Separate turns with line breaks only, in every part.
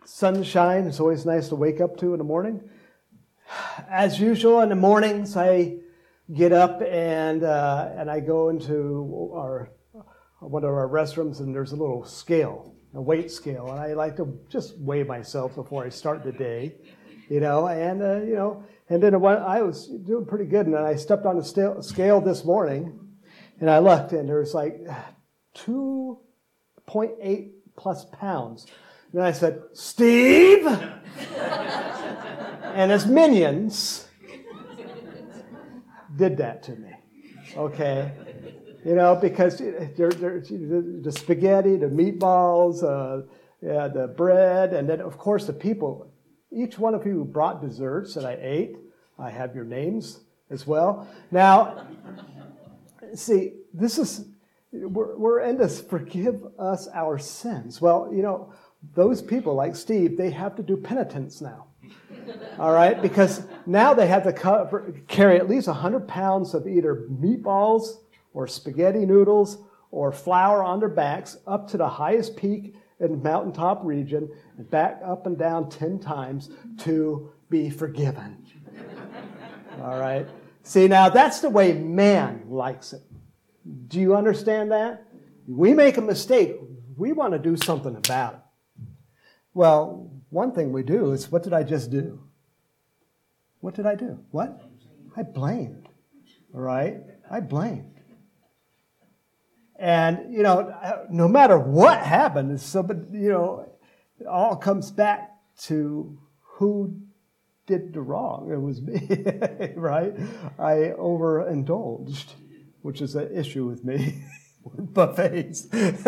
sunshine. It's always nice to wake up to in the morning. As usual, in the mornings, I get up and I go into one of our restrooms, and there's a little scale, a weight scale, and I like to just weigh myself before I start the day, and then I was doing pretty good, and then I stepped on the scale this morning, and I looked, and there was like 2.8 plus pounds. And I said, Steve, and his minions did that to me, okay? Because the spaghetti, the meatballs, the bread, and then, of course, the people, each one of you who brought desserts that I ate, I have your names as well. Now, see, we're in this forgive us our sins. Well, those people like Steve, they have to do penitence now. All right? Because now they have to carry at least 100 pounds of either meatballs or spaghetti noodles or flour on their backs up to the highest peak in the mountaintop region and back up and down 10 times to be forgiven. All right? See, now that's the way man likes it. Do you understand that? We make a mistake. We want to do something about it. Well, one thing we do is, what did I just do? What did I do? What? I blamed. All right? I blamed. And, no matter what happened, it all comes back to who did the wrong. It was me, right? I overindulged, which is an issue with me, with buffets.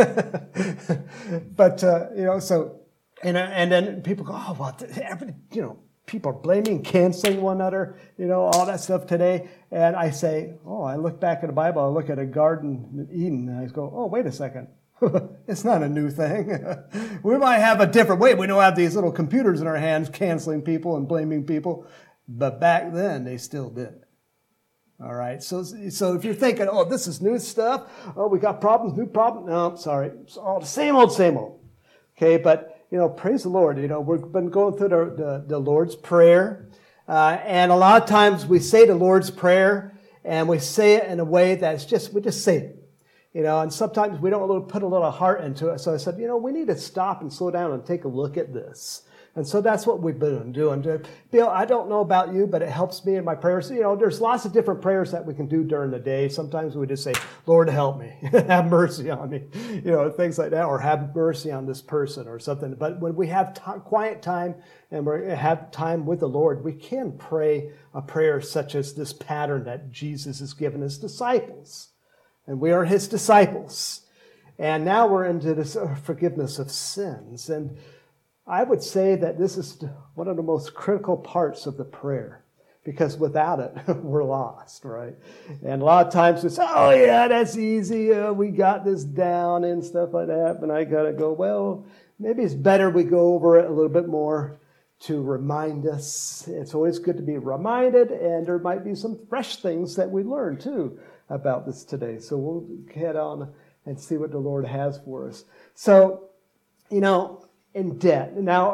But, and then people go, oh, well, people are blaming, canceling one another, all that stuff today. And I say, I look back at the Bible, I look at a garden in Eden, and I go, oh, wait a second. It's not a new thing. We might have a different way. We don't have these little computers in our hands canceling people and blaming people. But back then, they still did it. All right. So if you're thinking, this is new stuff. Oh, we got problems, new problems. No, sorry. It's all the same old, same old. Okay, but praise the Lord. We've been going through the Lord's Prayer. And a lot of times we say the Lord's Prayer and we say it in a way that's we just say it. And sometimes we don't put a little heart into it. So I said, we need to stop and slow down and take a look at this. And so that's what we've been doing. Bill, I don't know about you, but it helps me in my prayers. There's lots of different prayers that we can do during the day. Sometimes we just say, Lord, help me. Have mercy on me. Things like that. Or have mercy on this person or something. But when we have quiet time and we have time with the Lord, we can pray a prayer such as this pattern that Jesus has given his disciples. And we are his disciples. And now we're into this forgiveness of sins. And I would say that this is one of the most critical parts of the prayer, because without it, we're lost, right? And a lot of times we say, oh, yeah, that's easy. We got this down and stuff like that. But I got to go, well, maybe it's better we go over it a little bit more to remind us. It's always good to be reminded, and there might be some fresh things that we learn, too, about this today. So we'll head on and see what the Lord has for us. So, in debt. Now,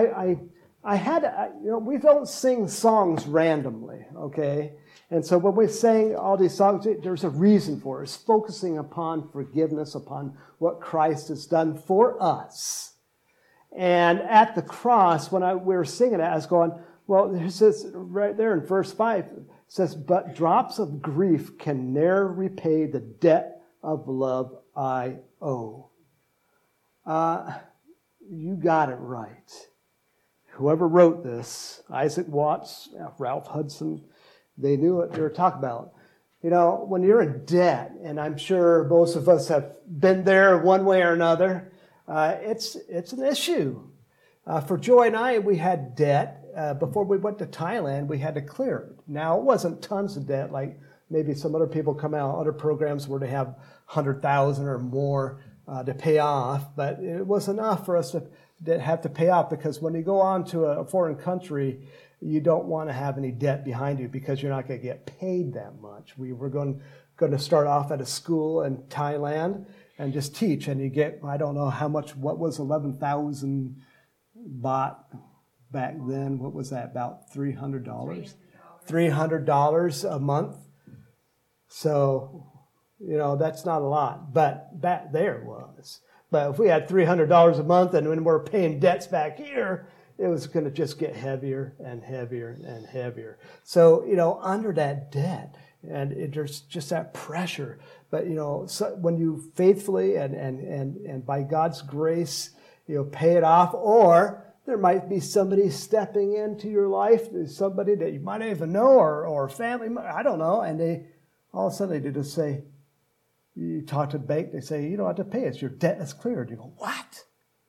we don't sing songs randomly, okay? And so when we sing all these songs, there's a reason for it. It's focusing upon forgiveness, upon what Christ has done for us. And at the cross, when we were singing it, I was going, well, it says right there in verse 5, it says, but drops of grief can ne'er repay the debt of love I owe. You got it right. Whoever wrote this, Isaac Watts, Ralph Hudson, they knew what they were talking about. When you're in debt, and I'm sure most of us have been there one way or another, it's an issue. For Joy and I, we had debt. Before we went to Thailand, we had to clear it. Now, it wasn't tons of debt, like maybe some other people come out, other programs where they have 100,000 or more to pay off, but it was enough for us to have to pay off, because when you go on to a foreign country, you don't want to have any debt behind you because you're not going to get paid that much. We were going to start off at a school in Thailand and just teach, and you get, I don't know how much, what was 11,000 bought back then, what was that, about $300? $300 a month. So, that's not a lot, but back there it was. But if we had $300 a month and when we're paying debts back here, it was going to just get heavier and heavier and heavier. So, under that debt, and there's just that pressure. But, so when you faithfully and by God's grace, pay it off, or there might be somebody stepping into your life, somebody that you might not even know, or family, I don't know, and they all of a sudden they just say, you talk to the bank, they say, you don't have to pay it, your debt is cleared. You go, what?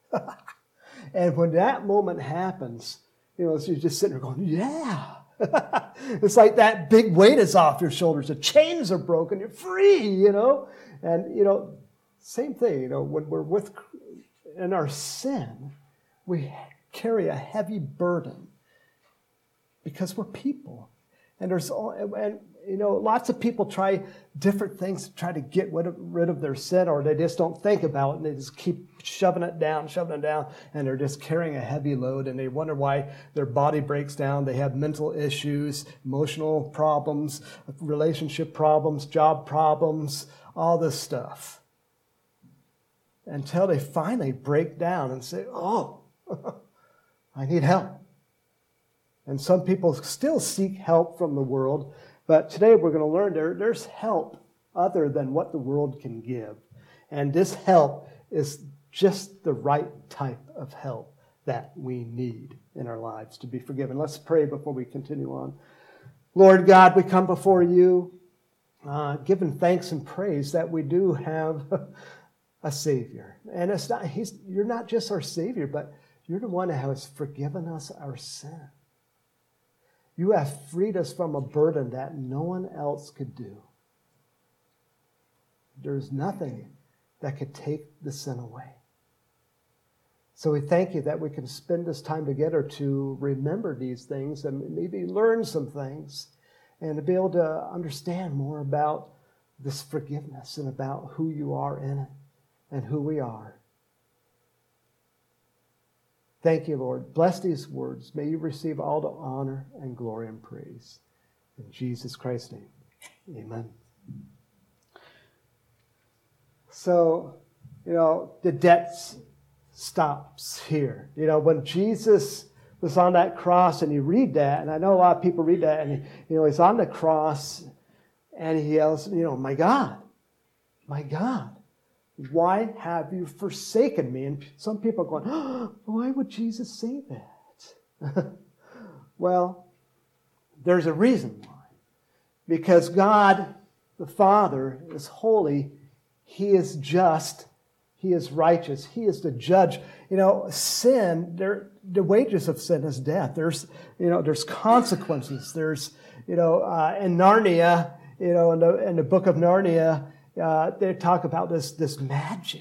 And when that moment happens, so you're just sitting there going, yeah. It's like that big weight is off your shoulders. The chains are broken. You're free, And, same thing, when we're in our sin, we carry a heavy burden because we're people. And lots of people try different things to try to get rid of their sin, or they just don't think about it and they just keep shoving it down, and they're just carrying a heavy load, and they wonder why their body breaks down. They have mental issues, emotional problems, relationship problems, job problems, all this stuff. Until they finally break down and say, oh, I need help. And some people still seek help from the world, but today we're going to learn there's help other than what the world can give. And this help is just the right type of help that we need in our lives to be forgiven. Let's pray before we continue on. Lord God, we come before you giving thanks and praise that we do have a Savior. And you're not just our Savior, but you're the one that has forgiven us our sin. You have freed us from a burden that no one else could do. There's nothing that could take the sin away. So we thank you that we can spend this time together to remember these things and maybe learn some things and to be able to understand more about this forgiveness and about who you are in it and who we are. Thank you, Lord. Bless these words. May you receive all the honor and glory and praise. In Jesus Christ's name, amen. So, the debts stops here. When Jesus was on that cross, and you read that, and I know a lot of people read that, and he's on the cross, and he yells, my God, why have you forsaken me? And some people are going, oh, why would Jesus say that? Well, there's a reason why. Because God, the Father, is holy. He is just. He is righteous. He is the judge. Sin, the wages of sin is death. There's consequences. There's, in Narnia, in the book of Narnia, they talk about this magic.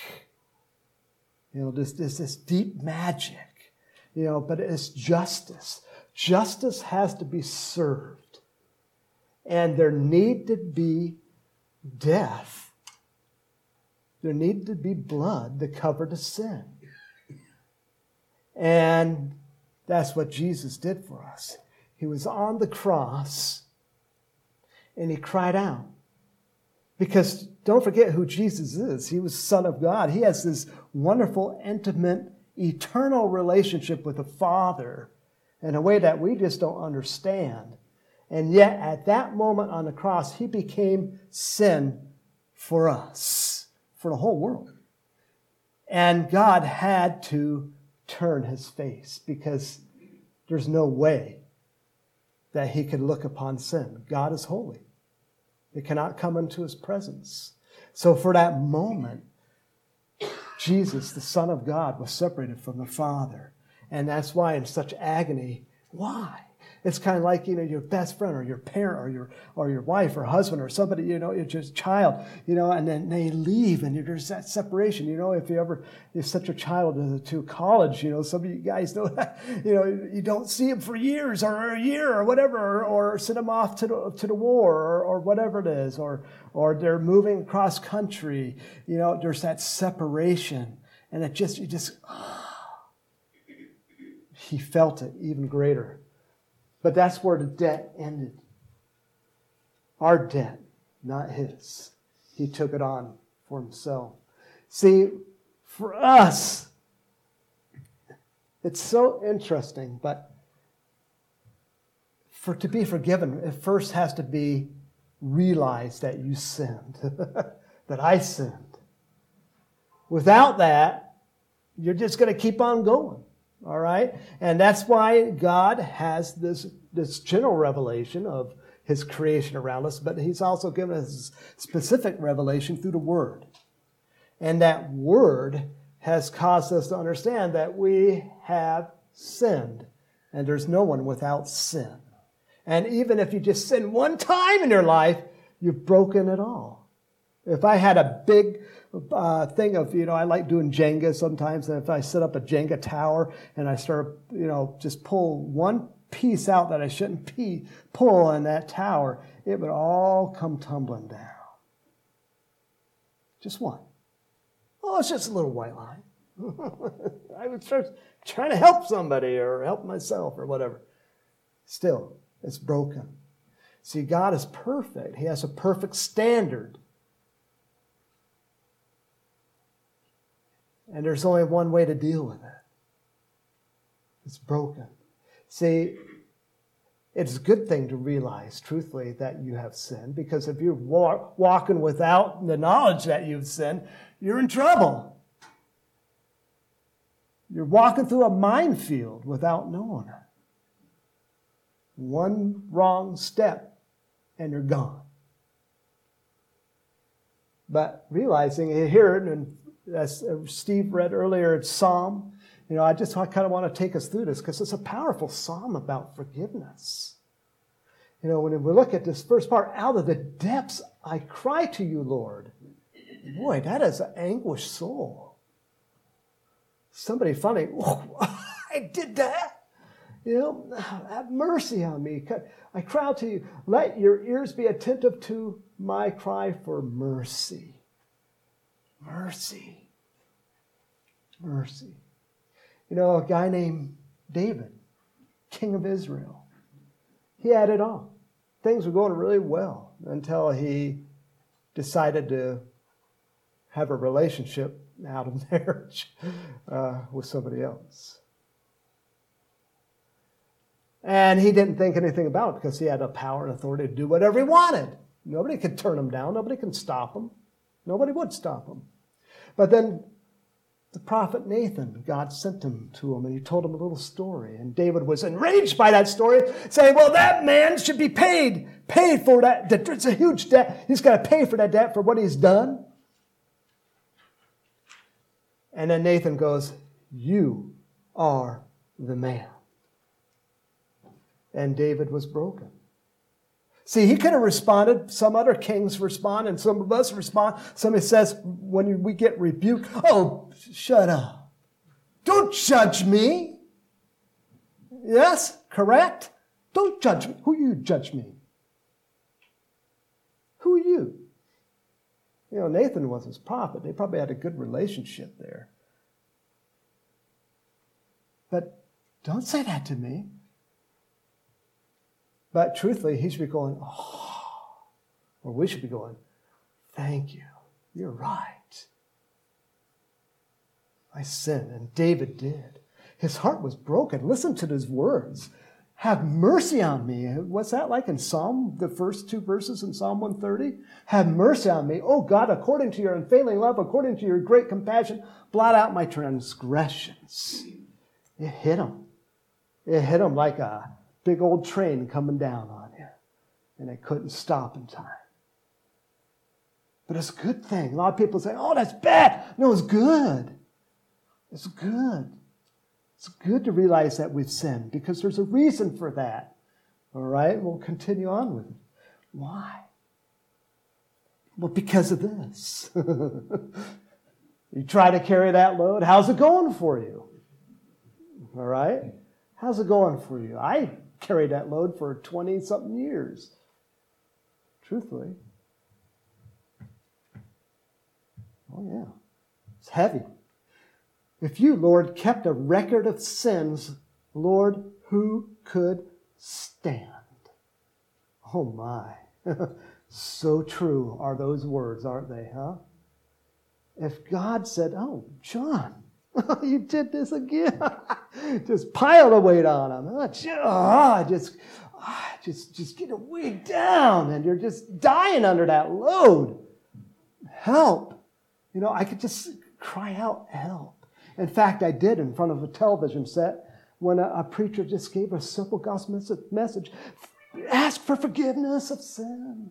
This deep magic. But it's justice. Justice has to be served. And there need to be death. There needed to be blood to cover the sin. And that's what Jesus did for us. He was on the cross and he cried out. Because don't forget who Jesus is. He was Son of God. He has this wonderful, intimate, eternal relationship with the Father in a way that we just don't understand. And yet at that moment on the cross, he became sin for us. For the whole world. And God had to turn his face because there's no way that he could look upon sin. God is holy. It cannot come into his presence. So for that moment, Jesus, the Son of God, was separated from the Father. And that's why in such agony, why? It's kind of like, your best friend or your parent or your wife or husband or somebody, your just child, and then they leave and there's that separation. If you sent your child to college, some of you guys know that, you don't see him for years or a year or whatever, or send him off to the war or whatever it is, or they're moving across country, there's that separation and you just, he felt it even greater. But that's where the debt ended. Our debt, not his. He took it on for himself. See, for us, it's so interesting, but to be forgiven, it first has to be realized that you sinned, that I sinned. Without that, you're just going to keep on going, all right? And that's why God has this general revelation of his creation around us, but he's also given us specific revelation through the Word. And that Word has caused us to understand that we have sinned, and there's no one without sin. And even if you just sin one time in your life, you've broken it all. If I had a big thing of, I like doing Jenga sometimes, and if I set up a Jenga tower and I start, just pull one piece out that I shouldn't pull in that tower, it would all come tumbling down. Just one. Oh, it's just a little white line. I was trying to help somebody or help myself or whatever. Still, it's broken. See, God is perfect. He has a perfect standard. And there's only one way to deal with it. It's broken. See, it's a good thing to realize, truthfully, that you have sinned, because if you're walking without the knowledge that you've sinned, you're in trouble. You're walking through a minefield without knowing it. One wrong step, and you're gone. But realizing here, and as Steve read earlier, it's Psalm. I just kind of want to take us through this because it's a powerful psalm about forgiveness. When we look at this first part, out of the depths I cry to you, Lord. Boy, that is an anguished soul. Somebody funny, I did that. Have mercy on me. I cry out to you. Let your ears be attentive to my cry for mercy. Mercy. Mercy. A guy named David, king of Israel. He had it all. Things were going really well until he decided to have a relationship out of marriage with somebody else. And he didn't think anything about it because he had the power and authority to do whatever he wanted. Nobody could turn him down. Nobody can stop him. Nobody would stop him. But then the prophet Nathan, God sent him to him, and he told him a little story. And David was enraged by that story, saying, well, that man should be paid for that. It's a huge debt. He's got to pay for that debt for what he's done. And then Nathan goes, you are the man. And David was broken. See, he could have responded. Some other kings respond, and some of us respond. Somebody says, when we get rebuked, oh, shut up. Don't judge me. Yes, correct? Don't judge me. Who you judge me? Who are you? Nathan was his prophet. They probably had a good relationship there. But don't say that to me. But truthfully, he should be going, or we should be going, thank you. You're right. I sinned, and David did. His heart was broken. Listen to his words. Have mercy on me. What's that like in Psalm, the first two verses in Psalm 130? Have mercy on me. Oh God, according to your unfailing love, according to your great compassion, blot out my transgressions. It hit him. It hit him like a big old train coming down on you. And they couldn't stop in time. But it's a good thing. A lot of people say, oh, that's bad. No, it's good. It's good. It's good to realize that we've sinned because there's a reason for that. All right? We'll continue on with it. Why? Well, because of this. You try to carry that load. How's it going for you? All right? How's it going for you? I carried that load for 20-something years. Truthfully. Oh, yeah. It's heavy. If you, Lord, kept a record of sins Lord, who could stand? Oh my. So true are those words, aren't they, huh? If God said, oh, John, you did this again. Just pile the weight on him. Just get weighed down, and you're just dying under that load. Help. I could just cry out, help. In fact, I did in front of a television set when a preacher just gave a simple gospel message. Ask for forgiveness of sin.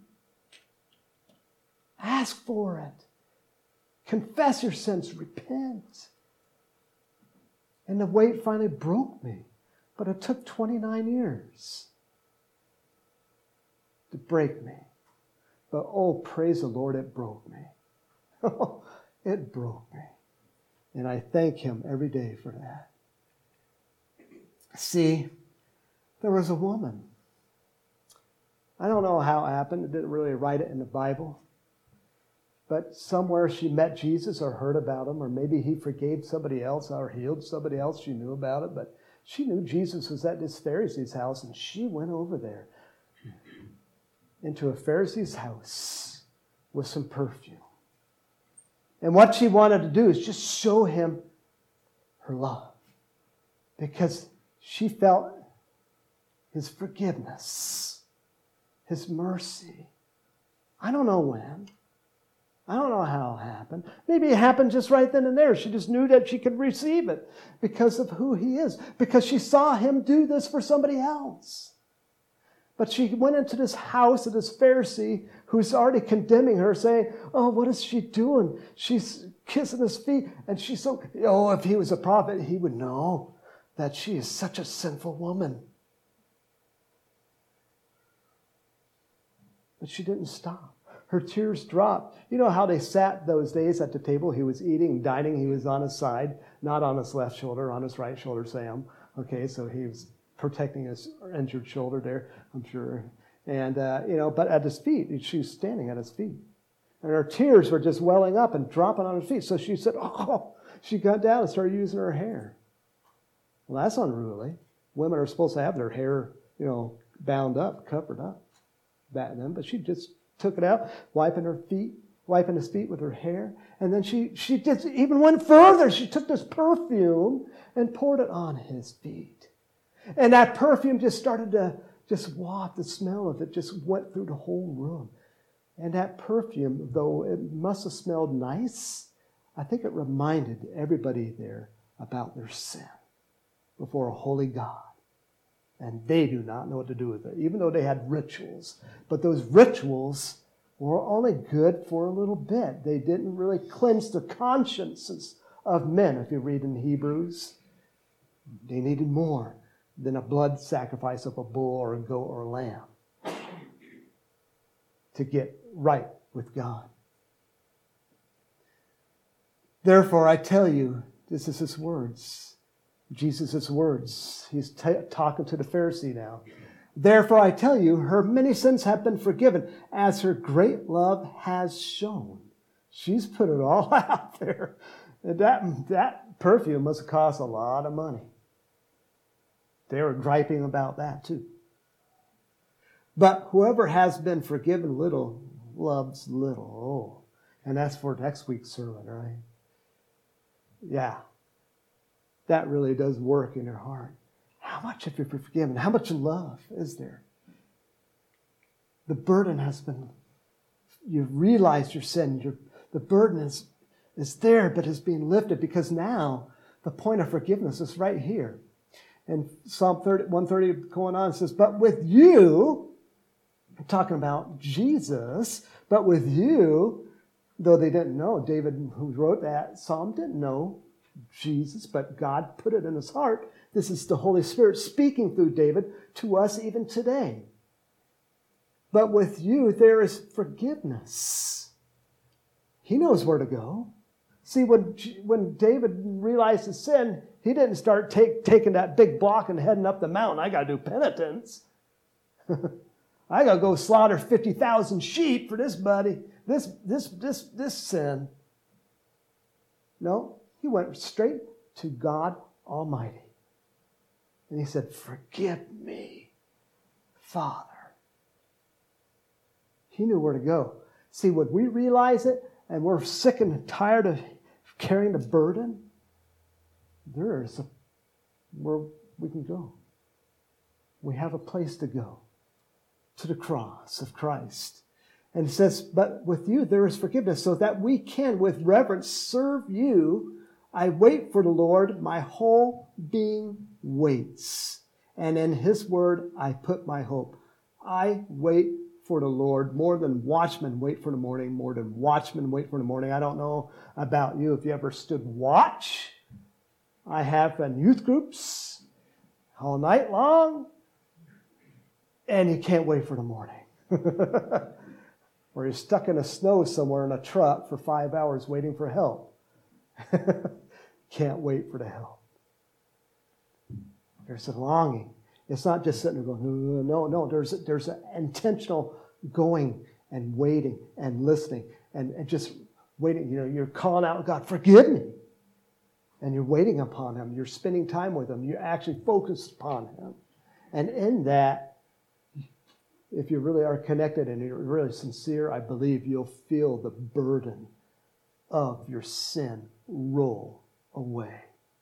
Ask for it. Confess your sins. Repent. And the weight finally broke me. But it took 29 years to break me. But oh, praise the Lord, it broke me. It broke me. And I thank Him every day for that. See, there was a woman. I don't know how it happened. It didn't really write it in the Bible. But somewhere she met Jesus or heard about Him, or maybe He forgave somebody else or healed somebody else. She knew about it, but she knew Jesus was at this Pharisee's house, and she went over there into a Pharisee's house with some perfume. And what she wanted to do is just show him her love, because she felt His forgiveness, His mercy. I don't know when. I don't know how it happened. Maybe it happened just right then and there. She just knew that she could receive it because of who He is, because she saw Him do this for somebody else. But she went into this house of this Pharisee who's already condemning her, saying, oh, what is she doing? She's kissing His feet. And she's so, if he was a prophet, he would know that she is such a sinful woman. But she didn't stop. Her tears dropped. You know how they sat those days at the table? He was eating, dining. He was on his side, not on his left shoulder, on his right shoulder, Sam. Okay, so he was protecting his injured shoulder there, I'm sure. And, but at his feet, she was standing at his feet. And her tears were just welling up and dropping on his feet. So she said, she got down and started using her hair. Well, that's unruly. Women are supposed to have their hair, bound up, covered up back then. But she just took it out, wiping his feet with her hair. And then she just even went further. She took this perfume and poured it on his feet. And that perfume just started to just waft. The smell of it just went through the whole room. And that perfume, though it must have smelled nice, I think it reminded everybody there about their sin before a holy God. And they do not know what to do with it, even though they had rituals. But those rituals were only good for a little bit. They didn't really cleanse the consciences of men. If you read in Hebrews, they needed more than a blood sacrifice of a bull or a goat or a lamb to get right with God. Therefore, I tell you, this is His words. Jesus' words. He's talking to the Pharisee now. Therefore, I tell you, her many sins have been forgiven, as her great love has shown. She's put it all out there. And that perfume must have cost a lot of money. They were griping about that too. But whoever has been forgiven little loves little. Oh, and that's for next week's sermon, right? Yeah. That really does work in your heart. How much have you forgiven? How much love is there? The burden has been, you've realized your sin. The burden is there, but is being lifted, because now the point of forgiveness is right here. And Psalm 130 going on, it says, but with you, I'm talking about Jesus, but with you, though they didn't know, David, who wrote that psalm, didn't know Jesus, but God put it in his heart. This is the Holy Spirit speaking through David to us even today. But with you, there is forgiveness. He knows where to go. See, when David realized his sin, he didn't start taking that big block and heading up the mountain. I got to do penitence. I got to go slaughter 50,000 sheep for this buddy, this sin. No, he went straight to God Almighty And he said, forgive me, Father. He knew where to go. See, when we realize it and we're sick and tired of carrying the burden, there's where we can go. We have a place to go, to the cross of Christ. And it says, but with you there is forgiveness, so that we can with reverence serve you. I wait for the Lord, my whole being waits. And in his word I put my hope. I wait for the Lord more than watchmen wait for the morning, more than watchmen wait for the morning. I don't know about you if you ever stood watch. I have in youth groups all night long, and you can't wait for the morning. Or you're stuck in the snow somewhere in a truck for 5 hours waiting for help. Can't wait for the help. There's a longing. It's not just sitting there going, no. There's an intentional going and waiting and listening and just waiting. You know, you're calling out, God, forgive me. And you're waiting upon him. You're spending time with him. You're actually focused upon him. And in that, if you really are connected and you're really sincere, I believe you'll feel the burden of your sin roll away.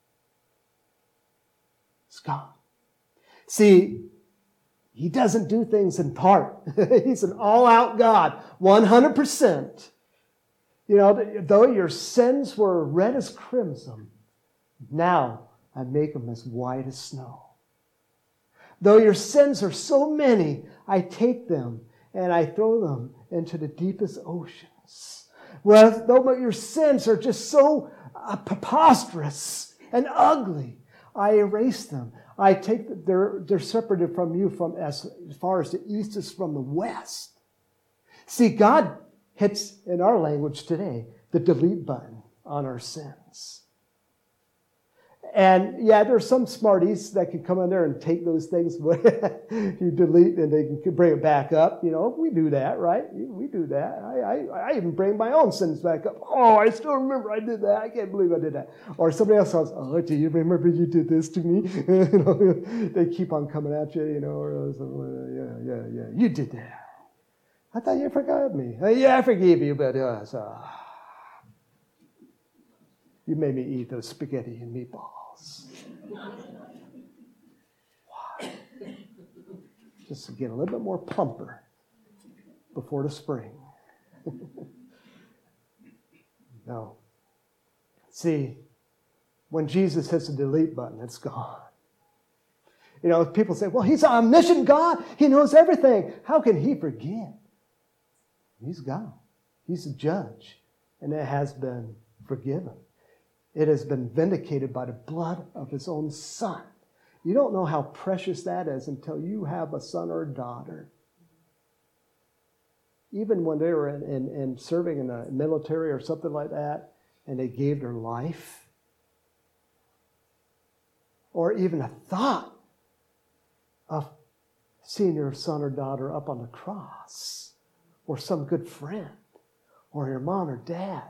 It's gone. See, he doesn't do things in part. He's an all-out God, 100%. You know, though your sins were red as crimson, now I make them as white as snow. Though your sins are so many, I take them and I throw them into the deepest oceans. Well, though your sins are just so preposterous and ugly, I erase them. I take they're separated from you from as far as the east is from the west. See, God hits, in our language today, the delete button on our sins. And yeah, there's some smarties that can come in there and take those things, you delete and they can bring it back up. You know, we do that, right? We do that. I even bring my own sins back up. Oh, I still remember I did that. I can't believe I did that. Or somebody else says, oh, do you remember you did this to me? You know, they keep on coming at you, you know, or yeah, you did that. I thought you forgot me. Yeah, I forgave you, but you made me eat those spaghetti and meatballs. Why? Just to get a little bit more plumper before the spring. No. See, when Jesus hits the delete button, it's gone. You know, people say, well, he's an omniscient God. He knows everything. How can he forget? He's God. He's a judge. And it has been forgiven. It has been vindicated by the blood of his own son. You don't know how precious that is until you have a son or a daughter. Even when they were in serving in the military or something like that, and they gave their life, or even a thought of seeing your son or daughter up on the cross, or some good friend, or your mom or dad.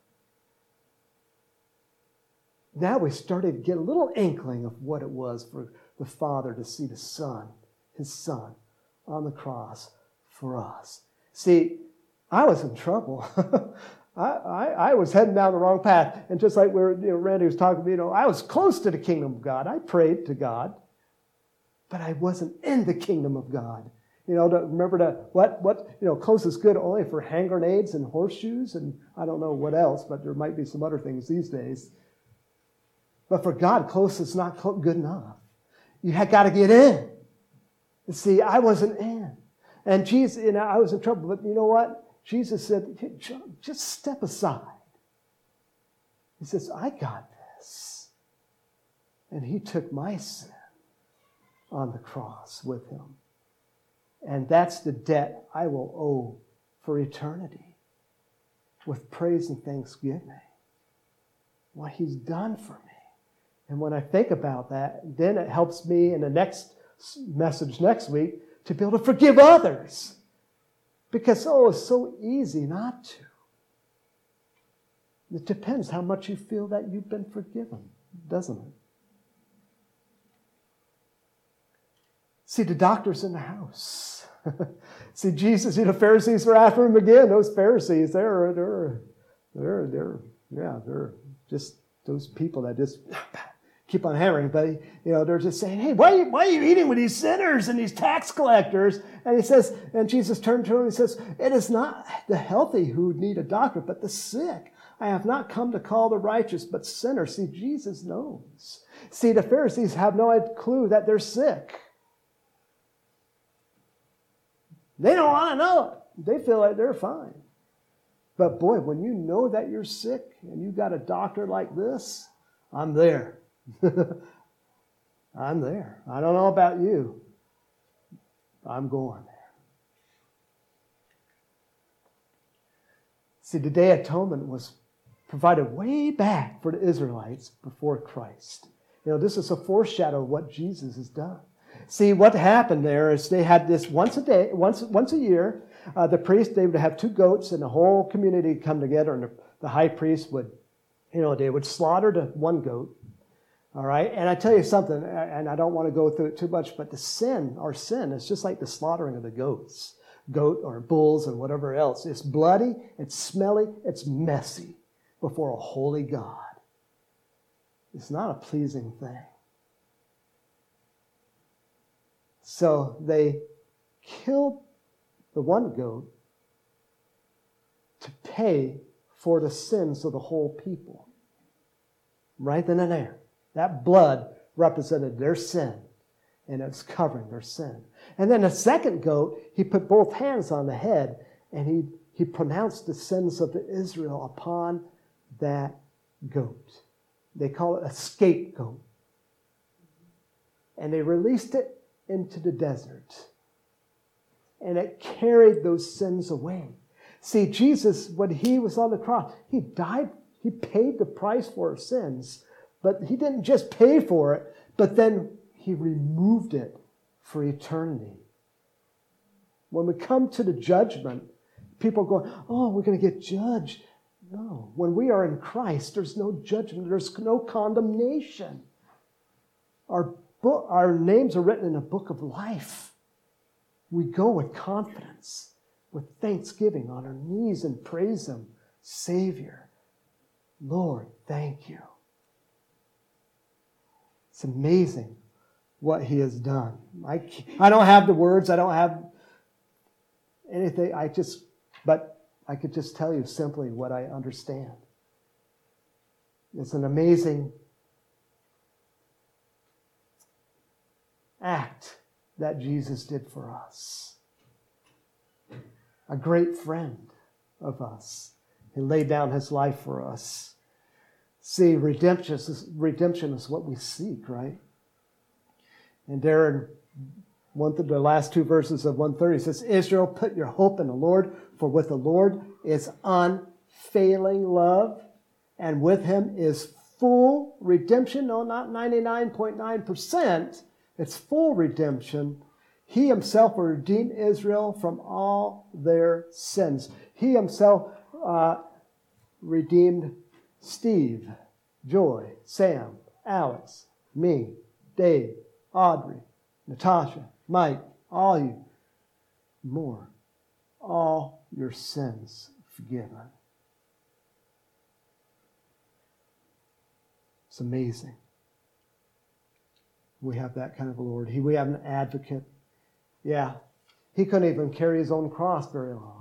Now we started to get a little inkling of what it was for the Father to see the Son, his Son, on the cross for us. See, I was in trouble. I was heading down the wrong path. And just like Randy was talking to me, I was close to the kingdom of God. I prayed to God, but I wasn't in the kingdom of God. Remember close is good only for hand grenades and horseshoes, and I don't know what else, but there might be some other things these days. But for God, close is not good enough. You had got to get in. You see, I wasn't in. And Jesus, I was in trouble. But you know what? Jesus said, just step aside. He says, I got this. And he took my sin on the cross with him. And that's the debt I will owe for eternity, with praise and thanksgiving. What he's done for me. And when I think about that, then it helps me in the next message next week to be able to forgive others. Because, it's so easy not to. It depends how much you feel that you've been forgiven, doesn't it? See, the doctor's in the house. See, Jesus, the Pharisees were after him again. Those Pharisees, they're just those people that just keep on hammering. But, they're just saying, hey, why are you eating with these sinners and these tax collectors? And he says, and Jesus turned to him and he says, it is not the healthy who need a doctor, but the sick. I have not come to call the righteous, but sinners. See, Jesus knows. See, the Pharisees have no clue that they're sick. They don't want to know it. They feel like they're fine. But boy, when you know that you're sick and you got a doctor like this, I'm there. I'm there. I don't know about you. I'm going there. See, the Day of Atonement was provided way back for the Israelites before Christ. This is a foreshadow of what Jesus has done. See, what happened there is they had this once a year. The priest, they would have 2 goats, and the whole community would come together, and the high priest would, they would slaughter the 1 goat. All right, and I tell you something, and I don't want to go through it too much, but our sin is just like the slaughtering of the goat or bulls and whatever else. It's bloody, it's smelly, it's messy before a holy God. It's not a pleasing thing. So they killed the 1 goat to pay for the sins of the whole people. Right then and there. That blood represented their sin, and it's covering their sin. And then the 2nd goat, he put both hands on the head, and he pronounced the sins of Israel upon that goat. They call it a scapegoat. And they released it into the desert. And it carried those sins away. See, Jesus, when he was on the cross, he died, he paid the price for our sins. But he didn't just pay for it, but then he removed it for eternity. When we come to the judgment, people go, oh, we're going to get judged. No. When we are in Christ, there's no judgment. There's no condemnation. Our names are written in a book of life. We go with confidence, with thanksgiving on our knees and praise Him. Savior, Lord, thank you. It's amazing what He has done. I don't have the words. I don't have anything. But I could just tell you simply what I understand. It's an amazing act that Jesus did for us. A great friend of us. He laid down His life for us. See, redemption is what we seek, right? And there in the last 2 verses of 130, it says, Israel, put your hope in the Lord, for with the Lord is unfailing love, and with Him is full redemption. No, not 99.9%. It's full redemption. He Himself will redeem Israel from all their sins. He Himself redeemed Steve, Joy, Sam, Alex, me, Dave, Audrey, Natasha, Mike, all you, more. All your sins forgiven. It's amazing. We have that kind of a Lord. We have an advocate. Yeah, He couldn't even carry His own cross very long.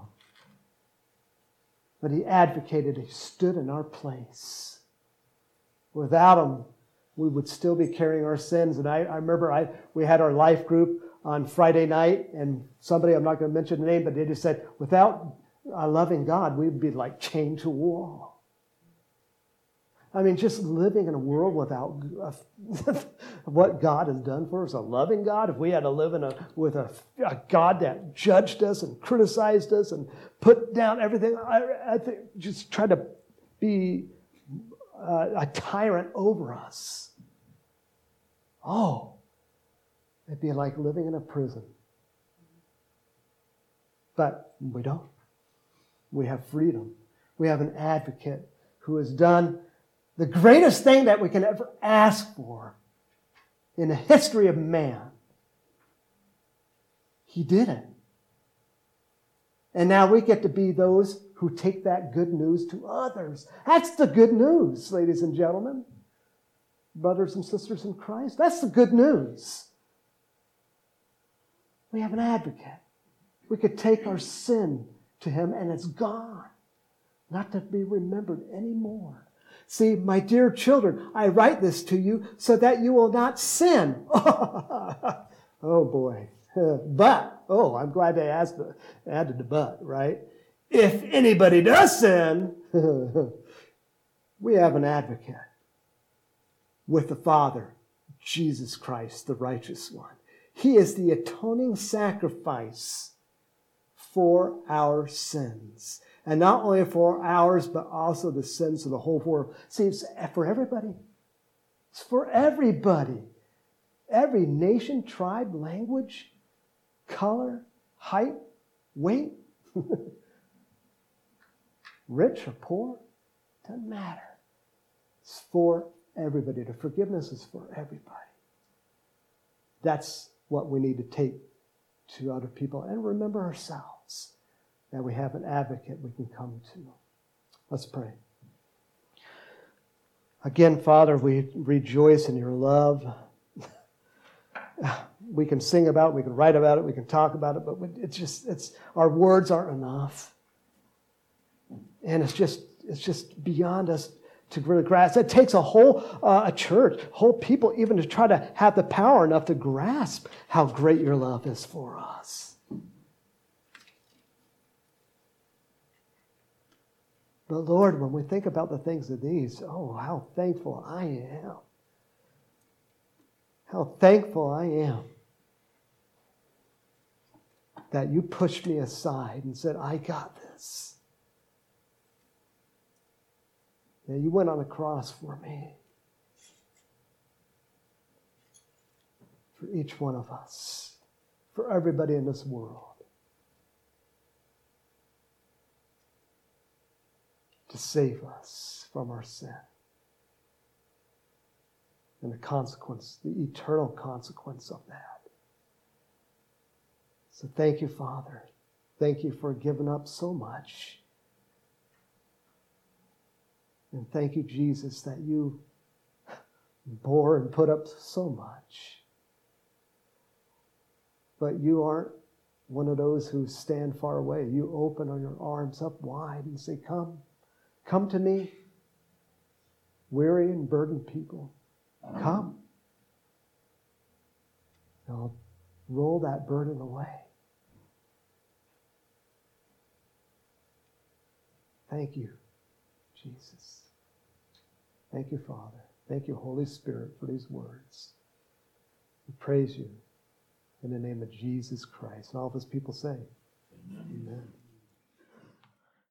But He advocated. He stood in our place. Without Him, we would still be carrying our sins. And I remember we had our life group on Friday night, and somebody, I'm not going to mention the name, but they just said, without a loving God, we'd be like chained to a wall. I mean, just living in a world without what God has done for us, a loving God. If we had to live with a God that judged us and criticized us and put down everything, I think just try to be a tyrant over us. Oh, it'd be like living in a prison. But we don't. We have freedom. We have an advocate who has done the greatest thing that we can ever ask for in the history of man. He did it. And now we get to be those who take that good news to others. That's the good news, ladies and gentlemen. Brothers and sisters in Christ. That's the good news. We have an advocate. We could take our sin to him and it's gone. Not to be remembered anymore. See, my dear children, I write this to you so that you will not sin. Oh boy. But, I'm glad they added the but, right? If anybody does sin, we have an advocate with the Father, Jesus Christ, the righteous one. He is the atoning sacrifice for our sins. And not only for ours, but also the sins of the whole world. See, it's for everybody. It's for everybody. Every nation, tribe, language, color, height, weight, rich or poor, doesn't matter. It's for everybody. The forgiveness is for everybody. That's what we need to take to other people. And remember ourselves that we have an advocate we can come to. Let's pray. Again, Father, we rejoice in your love. We can sing about it, we can write about it, we can talk about it, but it's our words aren't enough. And it's just beyond us to really grasp. It takes a whole a church, whole people, even to try to have the power enough to grasp how great your love is for us. But Lord, when we think about the things of these, how thankful I am. How thankful I am that you pushed me aside and said, I got this. That you went on a cross for me. For each one of us. For everybody in this world. To save us from our sin. And the consequence, the eternal consequence of that. So thank you, Father. Thank you for giving up so much. And thank you, Jesus, that you bore and put up so much. But you aren't one of those who stand far away. You open your arms up wide and say, come. Come to me, weary and burdened people. Come. I'll roll that burden away. Thank you, Jesus. Thank you, Father. Thank you, Holy Spirit, for these words. We praise you in the name of Jesus Christ. And all of his people say, Amen.